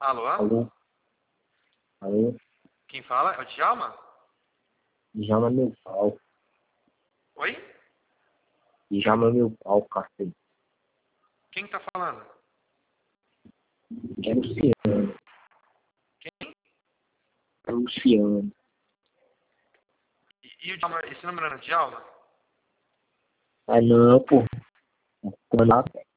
Alô? Alô? Alô? Quem fala? É o Djalma? Djalma meu pau. Oi? Djalma meu pau, cacete. Quem tá falando? É Luciano. Quem? É Luciano. E o Djalma, esse número não é Djalma? Ah não, pô. Mano,